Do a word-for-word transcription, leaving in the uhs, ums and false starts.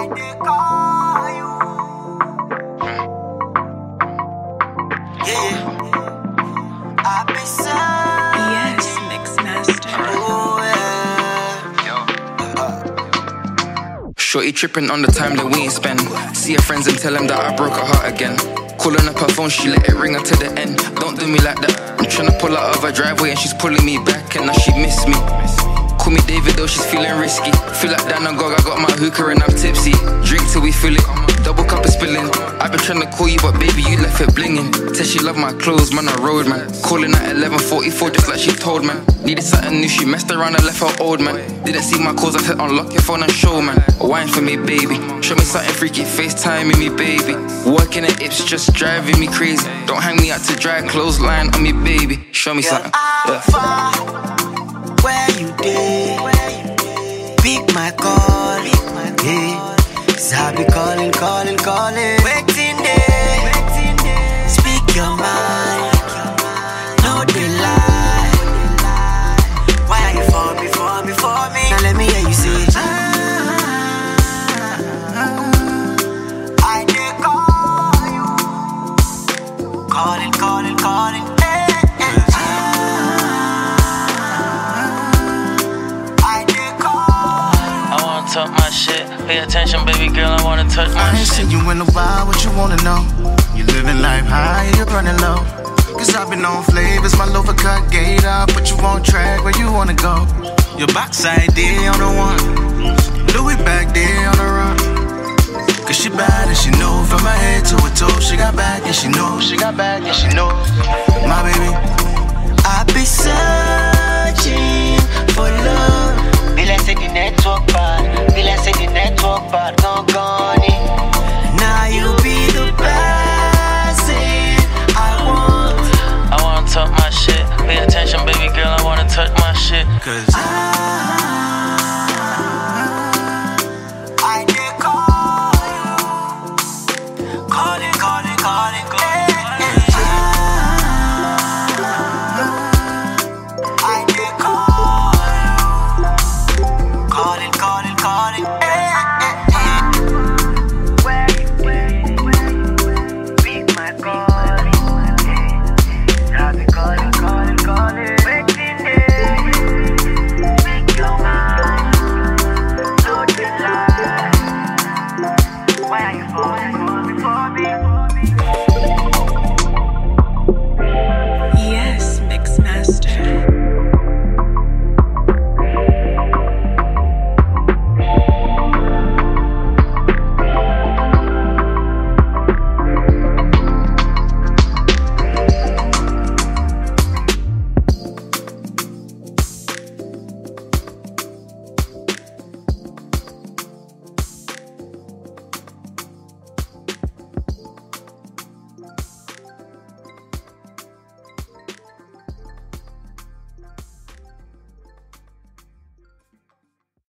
I did call you. Yeah, I've been searching. Yes, Mixmaster. Oh, yeah. Shorty tripping on the time that we ain't spend. See her friends and tell them that I broke her heart again. Calling up her phone, she let it ring her to the end. Don't do me like that. I'm tryna pull out of her driveway and she's pulling me back, and now she miss me. Call me David though, she's feeling risky. Feel like Dan and Gog, I got my hookah and I'm tipsy. Drink till we feel it, double cup is spilling. I've been tryna call you but baby you left it blinging. Said she love my clothes, man, I road man. Calling at eleven forty-four just like she told man. Needed something new, she messed around and left her old man. Didn't see my calls, I said unlock your phone and show man. Wine for me baby, show me something freaky, FaceTiming me baby. Working at Ips just driving me crazy. Don't hang me out to dry clothesline on me baby. Show me something, yeah. Where you did, pick my call, yeah. Cause I be calling, calling, calling. Waiting there, speak your mind, no delay. Why are you for me, for me, for me? Now let me hear you say it. I did call you, calling, calling, calling. Talk my shit, pay attention baby girl, I wanna touch my I ain't shit. seen you in a while, what you wanna know? You living life high, you're running low. Cause I've been on flavors, my loafer cut gate up, but you won't track where you wanna go. Your backside there on the one, Louis back there on the run. Cause she bad and she know, from her head to her toe. She got back and she knows, she got back and she knows. My baby, I be searching for love. Be like say the network bad, be like say the network bad, gone gone. Now you be the person I want. I wanna talk my shit, pay attention baby girl, I wanna touch my shit. cause I